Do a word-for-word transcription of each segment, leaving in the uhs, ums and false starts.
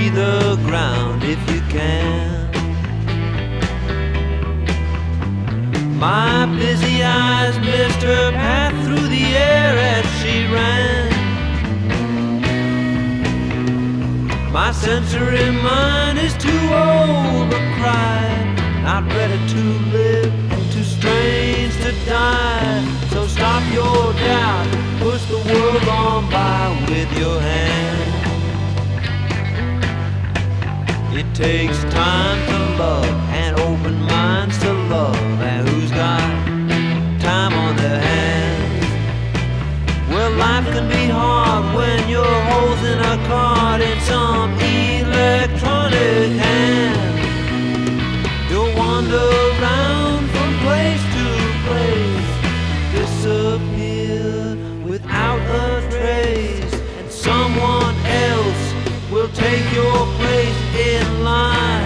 see the ground if you can. My busy eyes missed her path through the air as she ran. My sensory mind is too old to cry, not ready to live, too strange to die. So stop your doubt, push the world on by with your hand. It takes time to love and open minds to love, and who's got time on their hands? Well, life can be hard when you're holding a card in some electronic hand. You'll wander around from place to place, disappear without a trace, and someone else will take your place in line.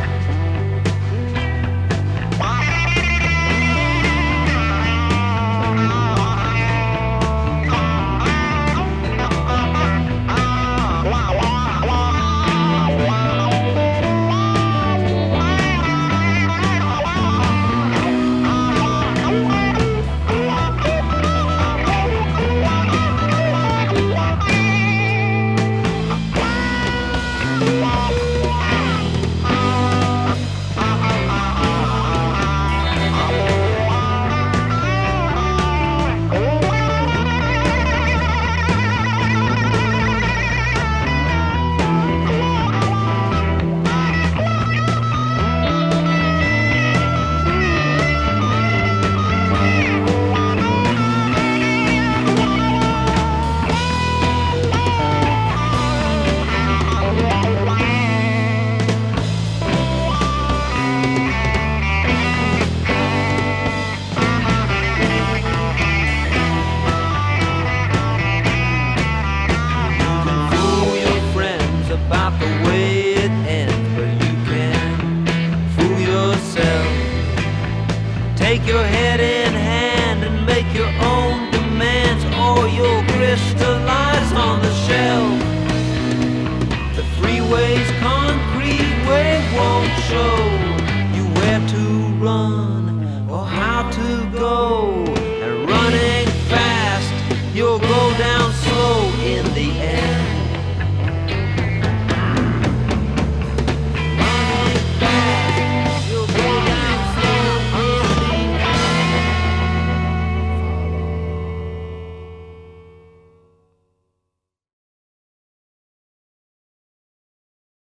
About the way it ends, but you can fool yourself. Take your head in